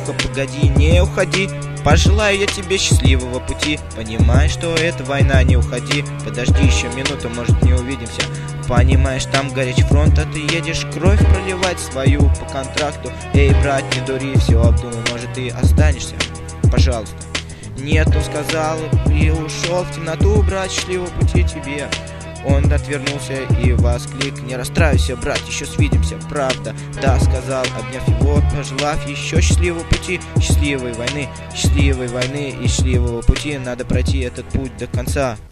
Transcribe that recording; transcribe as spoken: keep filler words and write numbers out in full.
Ну-ка, погоди, не уходи. Пожелаю я тебе счастливого пути. Понимай, что это война, не уходи. Подожди еще минуту, может, не увидимся. Понимаешь, там горячий фронт, а ты едешь кровь проливать свою по контракту. Эй, брат, не дури, все обдумай, может, ты останешься? Пожалуйста. Нет, он сказал и ушел в темноту, брат, счастливого пути тебе. Он отвернулся и восклик: не расстраивайся, брат, еще свидимся, правда. Да, сказал, обняв его, пожелав еще счастливого пути, счастливой войны, счастливой войны и счастливого пути. Надо пройти этот путь до конца.